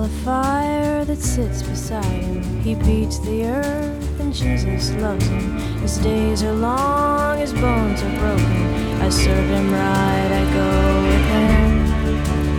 the fire that sits beside him. He beats the earth and Jesus loves him. His days are long, his bones are broken. I serve him right, I go with him.